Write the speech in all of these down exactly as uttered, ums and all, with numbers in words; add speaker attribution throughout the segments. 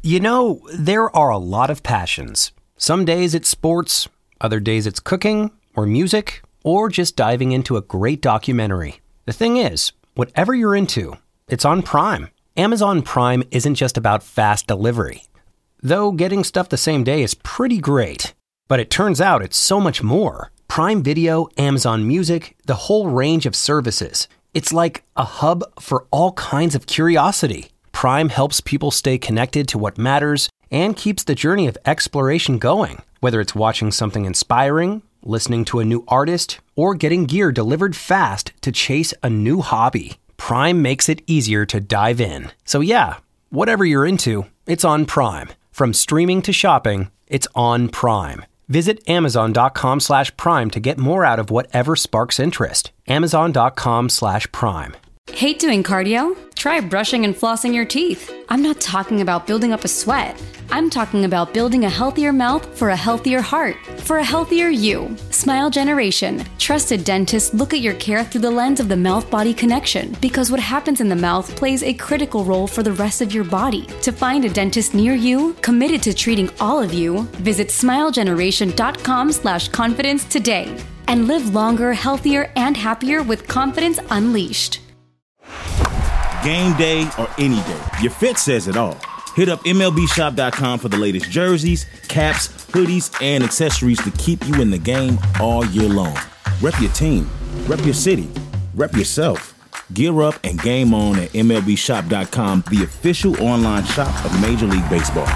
Speaker 1: You know, there are a lot of passions. Some days it's sports, other days it's cooking or music, or just diving into a great documentary. The thing is, whatever you're into, it's on Prime. Amazon Prime isn't just about fast delivery. Though getting stuff the same day is pretty great. But it turns out it's so much more. Prime Video, Amazon Music, the whole range of services. It's like a hub for all kinds of curiosity. Prime helps people stay connected to what matters and keeps the journey of exploration going. Whether it's watching something inspiring, listening to a new artist, or getting gear delivered fast to chase a new hobby, Prime makes it easier to dive in. So yeah, whatever you're into, it's on Prime. From streaming to shopping, it's on Prime. Visit amazon.com slash prime to get more out of whatever sparks interest. Amazon.com slash prime.
Speaker 2: Hate doing cardio? Try brushing and flossing your teeth. I'm not talking about building up a sweat. I'm talking about building a healthier mouth for a healthier heart, for a healthier you. Smile Generation. Trusted dentists look at your care through the lens of the mouth-body connection, because what happens in the mouth plays a critical role for the rest of your body. To find a dentist near you, committed to treating all of you, visit smilegeneration.com slash confidence today. And live longer, healthier, and happier with confidence unleashed.
Speaker 3: Game day or any day, your fit says it all. Hit up M L B shop dot com for the latest jerseys, caps, hoodies, and accessories to keep you in the game all year long. Rep your team, rep your city, rep yourself. Gear up and game on at M L B shop dot com, the official online shop of Major League Baseball.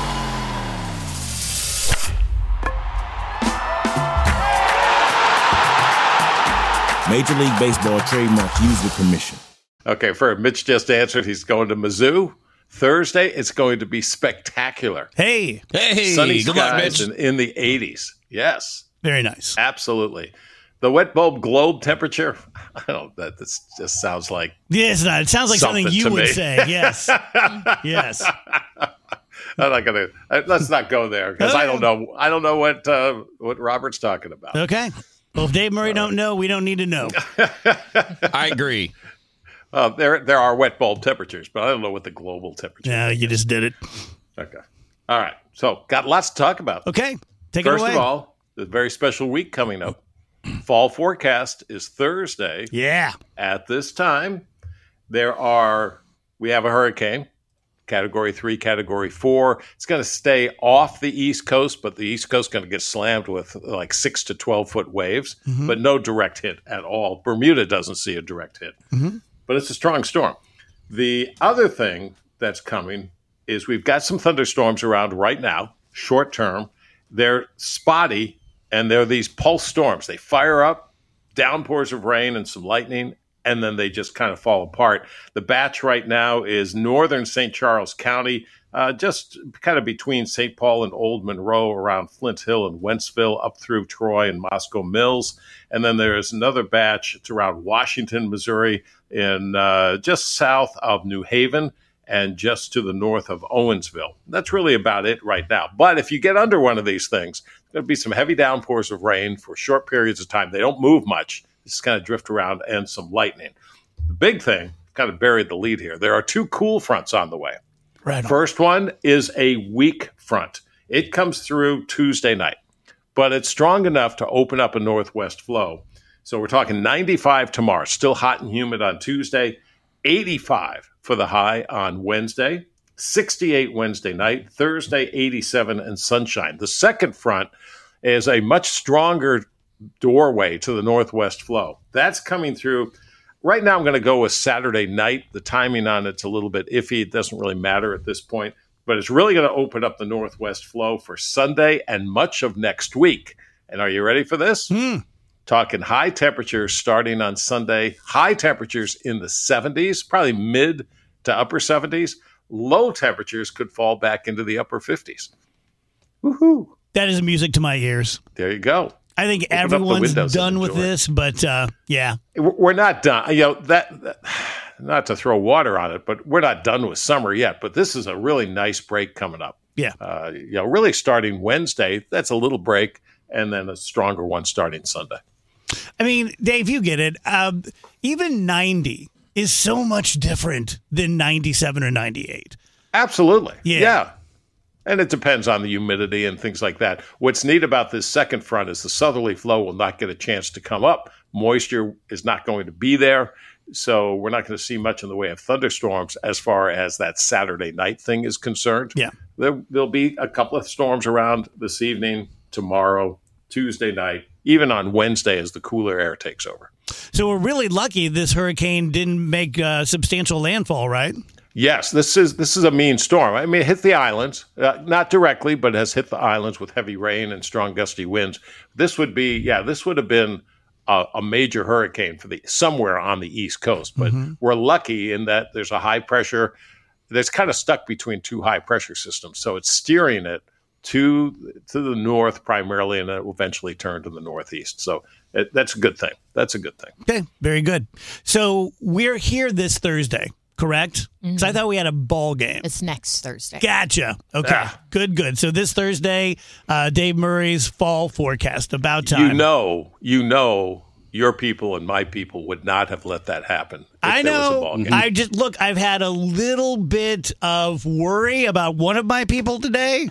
Speaker 3: Major League Baseball trademark used with permission.
Speaker 4: Okay, for Mitch just answered, he's going to Mizzou. Thursday, it's going to be spectacular.
Speaker 5: Hey.
Speaker 6: Hey.
Speaker 4: Sunny
Speaker 6: Good luck,
Speaker 4: skies
Speaker 6: Mitch.
Speaker 4: in, in the eighties. Yes.
Speaker 5: Very nice.
Speaker 4: Absolutely. The wet bulb globe temperature, I don't know, that this just sounds like
Speaker 5: Yeah, it's not. It sounds like something,
Speaker 4: something
Speaker 5: you
Speaker 4: to
Speaker 5: would
Speaker 4: me.
Speaker 5: say. Yes. Yes.
Speaker 4: I'm not gonna. uh, Let's not go there because I don't know. I don't know what uh, what Robert's talking about.
Speaker 5: Okay. Well, if Dave Murray don't know, we don't need to know.
Speaker 6: I agree.
Speaker 4: Uh, there there are wet bulb temperatures, but I don't know what the global temperature.
Speaker 5: No, you just did it.
Speaker 4: Okay. All right. So got lots to talk about.
Speaker 5: Okay. Take
Speaker 4: First
Speaker 5: it away.
Speaker 4: of all, the very special week coming up. Fall forecast is Thursday.
Speaker 5: Yeah.
Speaker 4: At this time, there are we have a hurricane, category three, category four. It's going to stay off the East Coast, but the East Coast is going to get slammed with like six to twelve foot waves,
Speaker 5: Mm-hmm.
Speaker 4: but no direct hit at all. Bermuda doesn't see a direct hit,
Speaker 5: Mm-hmm.
Speaker 4: but it's a strong storm. The other thing that's coming is we've got some thunderstorms around right now, short term. They're spotty, and they're these pulse storms. They fire up, downpours of rain and some lightning, and then they just kind of fall apart. The batch right now is northern Saint Charles County, uh, just kind of between Saint Paul and Old Monroe, around Flint Hill and Wentzville, up through Troy and Moscow Mills. And then there's another batch. It's around Washington, Missouri, in uh, just south of New Haven and just to the north of Owensville. That's really about it right now. But if you get under one of these things, there's going to be some heavy downpours of rain for short periods of time. They don't move much. Just kind of drift around, and some lightning. The big thing, kind of buried the lead here. There are two cool fronts on the way.
Speaker 5: Right on.
Speaker 4: First one is a weak front. It comes through Tuesday night, but it's strong enough to open up a northwest flow. So we're talking ninety-five tomorrow, still hot and humid on Tuesday, eighty-five for the high on Wednesday, sixty-eight Wednesday night, Thursday, eighty-seven, and sunshine. The second front is a much stronger doorway to the northwest flow. That's coming through. Right now, I'm going to go with Saturday night. The timing on it's a little bit iffy. It doesn't really matter at this point, but it's really going to open up the northwest flow for Sunday and much of next week. And are you ready for this?
Speaker 5: Hmm.
Speaker 4: Talking high temperatures starting on Sunday. High temperatures in the seventies, probably mid to upper seventies. Low temperatures could fall back into the upper fifties. Woohoo!
Speaker 5: That is music to my ears.
Speaker 4: There you go.
Speaker 5: I think
Speaker 4: Open up the
Speaker 5: everyone's
Speaker 4: windows
Speaker 5: done
Speaker 4: and
Speaker 5: with
Speaker 4: enjoy.
Speaker 5: this, but uh, yeah.
Speaker 4: We're not done. You know, that, that, not to throw water on it, but we're not done with summer yet. But this is a really nice break coming up.
Speaker 5: Yeah.
Speaker 4: Uh, you know, really starting Wednesday, that's a little break, and then a stronger one starting Sunday.
Speaker 5: I mean, Dave, you get it. Um, even ninety is so much different than ninety-seven or ninety-eight.
Speaker 4: Absolutely.
Speaker 5: Yeah.
Speaker 4: Yeah. And it depends on the humidity and things like that. What's neat about this second front is the southerly flow will not get a chance to come up. Moisture is not going to be there. So we're not going to see much in the way of thunderstorms as far as that Saturday night thing is concerned.
Speaker 5: Yeah.
Speaker 4: There, there'll be a couple of storms around this evening, tomorrow, Tuesday night, even on Wednesday as the cooler air takes over.
Speaker 5: So we're really lucky this hurricane didn't make uh, substantial landfall, right?
Speaker 4: Yes, this is this is a mean storm. I mean, it hit the islands, uh, not directly, but has hit the islands with heavy rain and strong gusty winds. This would be, yeah, this would have been a, a major hurricane for the somewhere on the East Coast. But mm-hmm. we're lucky in that there's a high pressure that's kind of stuck between two high pressure systems. So it's steering it to to the north primarily, and it will eventually turn to the northeast. So it, that's a good thing. That's a good thing.
Speaker 5: Okay, very good. So we're here this Thursday, correct? Because mm-hmm. I thought we had a ball game.
Speaker 7: It's next Thursday.
Speaker 5: Gotcha. Okay, ah. good, good. So this Thursday, uh, Dave Murray's fall forecast, about time.
Speaker 4: You know, you know. Your people and my people would not have let that happen. If
Speaker 5: I
Speaker 4: there was a
Speaker 5: know.
Speaker 4: ball game.
Speaker 5: I just look. I've had a little bit of worry about one of my people today.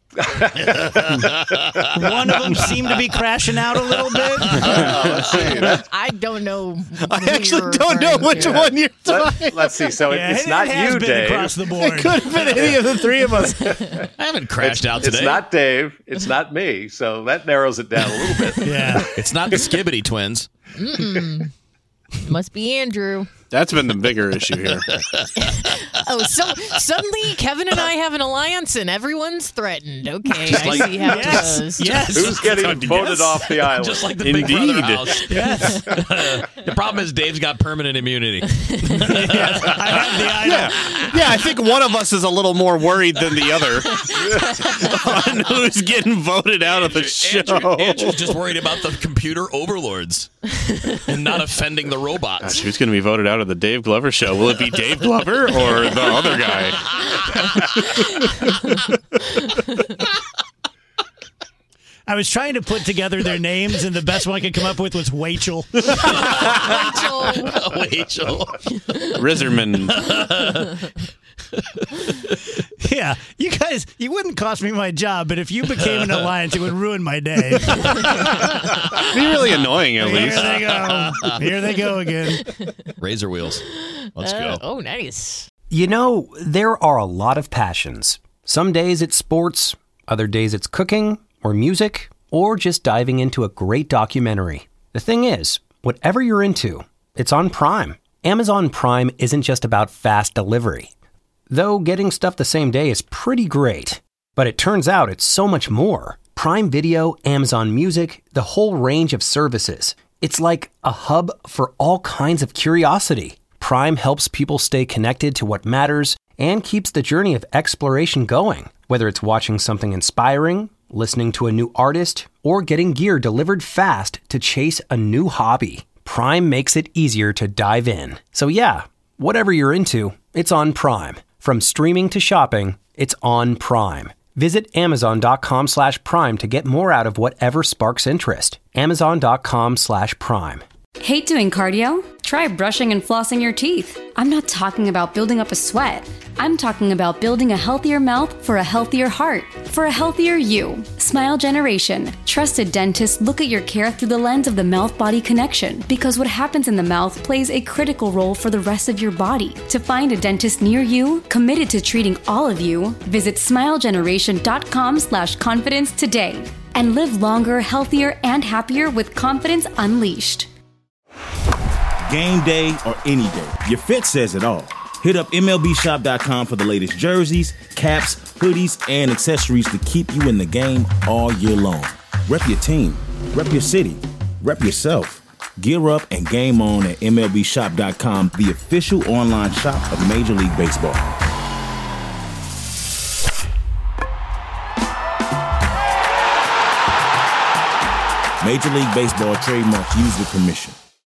Speaker 5: One of them seemed to be crashing out a little bit.
Speaker 4: Uh, let's see.
Speaker 7: I don't know.
Speaker 5: I actually don't know which
Speaker 4: yeah.
Speaker 5: one you're talking.
Speaker 4: Let, let's see. So
Speaker 5: yeah,
Speaker 4: it's
Speaker 5: it,
Speaker 4: not
Speaker 5: it has
Speaker 4: you,
Speaker 5: been
Speaker 4: Dave.
Speaker 5: Across the board.
Speaker 8: It could have been any of the three of us.
Speaker 6: I haven't crashed
Speaker 4: it's,
Speaker 6: out today.
Speaker 4: It's not Dave. It's not me. So that narrows it down a little bit.
Speaker 5: Yeah.
Speaker 6: It's not the Skibbity twins.
Speaker 7: Mm-mm. Must be Andrew.
Speaker 8: That's been the bigger issue here.
Speaker 7: Oh, so suddenly Kevin and I have an alliance and everyone's threatened. Okay,
Speaker 6: Just
Speaker 7: I
Speaker 6: like,
Speaker 7: see how
Speaker 5: yes,
Speaker 7: it goes.
Speaker 5: Yes.
Speaker 4: Who's getting
Speaker 6: Yes.
Speaker 4: voted off the island?
Speaker 6: Just like the
Speaker 8: Indeed.
Speaker 6: Big Brother house.
Speaker 5: Yes.
Speaker 6: The problem is Dave's got permanent immunity.
Speaker 5: Yes. I have the item.
Speaker 8: Yeah. yeah, I think one of us is a little more worried than the other on who's getting voted out of the show.
Speaker 6: Andrew, Andrew's just worried about the computer overlords and not offending the robots.
Speaker 8: Gosh, who's going to be voted out of the Dave Glover show? Will it be Dave Glover or the other guy?
Speaker 5: I was trying to put together their names, and the best one I could come up with was Wachel.
Speaker 7: Rachel.
Speaker 6: Rachel.
Speaker 8: Rizerman.
Speaker 5: Yeah, you guys, you wouldn't cost me my job, but if you became an alliance, it would ruin my day.
Speaker 8: It'd be really annoying, at
Speaker 5: Here
Speaker 8: least.
Speaker 5: they go. Here they go again.
Speaker 6: Razor wheels. Let's
Speaker 7: Uh,
Speaker 6: go.
Speaker 7: oh, nice.
Speaker 1: You know, there are a lot of passions. Some days it's sports, other days it's cooking or music, or just diving into a great documentary. The thing is, whatever you're into, it's on Prime. Amazon Prime isn't just about fast delivery. Though getting stuff the same day is pretty great. But it turns out it's so much more. Prime Video, Amazon Music, the whole range of services. It's like a hub for all kinds of curiosity. Prime helps people stay connected to what matters and keeps the journey of exploration going. Whether it's watching something inspiring, listening to a new artist, or getting gear delivered fast to chase a new hobby, Prime makes it easier to dive in. So yeah, whatever you're into, it's on Prime. From streaming to shopping, it's on Prime. Visit amazon.com slash prime to get more out of whatever sparks interest. Amazon.com slash prime.
Speaker 2: Hate doing cardio? Try brushing and flossing your teeth. I'm not talking about building up a sweat. I'm talking about building a healthier mouth for a healthier heart, for a healthier you. Smile Generation. Trusted dentists look at your care through the lens of the mouth-body connection, because what happens in the mouth plays a critical role for the rest of your body. To find a dentist near you, committed to treating all of you, visit smilegeneration.com slash confidence today and live longer, healthier, and happier with confidence unleashed.
Speaker 3: Game day or any day, your fit says it all. Hit up M L B shop dot com for the latest jerseys, caps, hoodies, and accessories to keep you in the game all year long. Rep your team, rep your city, rep yourself. Gear up and game on at M L B shop dot com, the official online shop of Major League Baseball. Major League Baseball trademark used with permission.